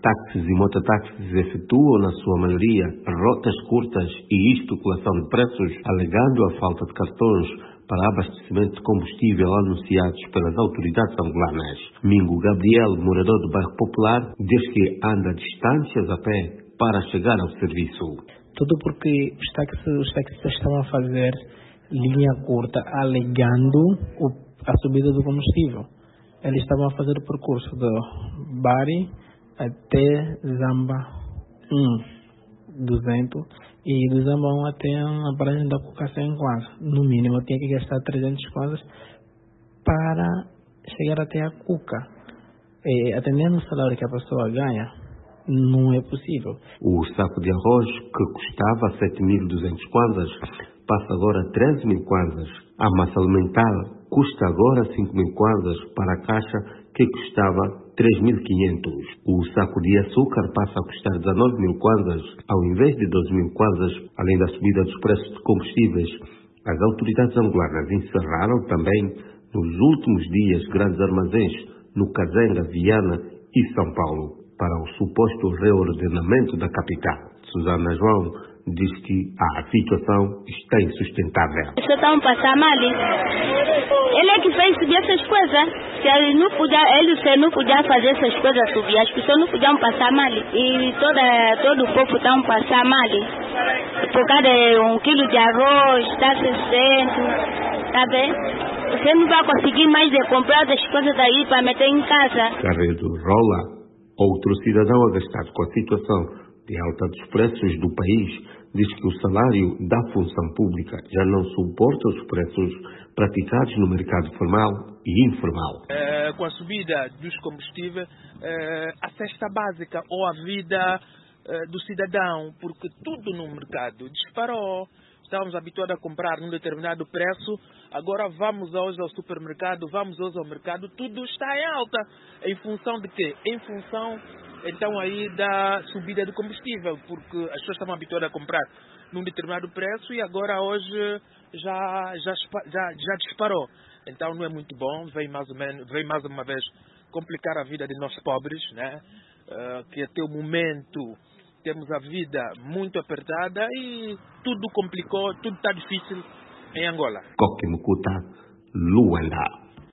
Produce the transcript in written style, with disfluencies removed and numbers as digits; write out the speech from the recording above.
Táxis e mototáxis efetuam, na sua maioria, rotas curtas e especulação de preços, alegando a falta de cartões para abastecimento de combustível anunciados pelas autoridades angolanas. Mingo Gabriel, morador do bairro Popular, diz que anda distâncias a pé para chegar ao serviço. Tudo porque os taxistas estão a fazer linha curta, alegando a subida do combustível. Eles estavam a fazer o percurso do Bari até Zamba 200 e do Zamba 1 até a paragem da Cuca 100 kwanza. No mínimo, tinha que gastar 300 kwanzas para chegar até a Cuca. Atendendo o salário que a pessoa ganha, não é possível. O saco de arroz, que custava 7.200 kwanzas, passa agora a 13.000 kwanzas. A massa alimentar custa agora 5.000 kwanzas para a caixa, que custava 3.500. O saco de açúcar passa a custar 19.000 kwanzas, ao invés de 12.000 kwanzas. Além da subida dos preços de combustíveis, as autoridades angolanas encerraram também, nos últimos dias, grandes armazéns no Kazenga, Viana e São Paulo, para o suposto reordenamento da capital. Susana João diz que a situação está insustentável. Isso está passar mal. Ele é que fez subir essas coisas. Se ele não podia fazer essas coisas subir, as pessoas não podiam passar mal. E todo o povo está a passar mal. Por causa de 1 quilo de arroz, está 60, tá bem? Você não vai conseguir mais de comprar as coisas daí para meter em casa. Carreiro Rola, outro cidadão agastado com a situação de alta dos preços do país, diz que o salário da função pública já não suporta os preços praticados no mercado formal e informal. Com a subida dos combustíveis, a cesta básica ou a vida do cidadão, porque tudo no mercado disparou. Estávamos habituados a comprar num determinado preço, agora vamos hoje ao supermercado, vamos hoje ao mercado, tudo está em alta. Em função de quê? Em função, então, aí da subida do combustível, porque as pessoas estavam habituadas a comprar num determinado preço e agora hoje já disparou. Então não é muito bom, vem mais uma vez complicar a vida de nós pobres, né? Que até o momento temos a vida muito apertada e tudo complicou, tudo está difícil em Angola. Coque Mucuta, Luanda.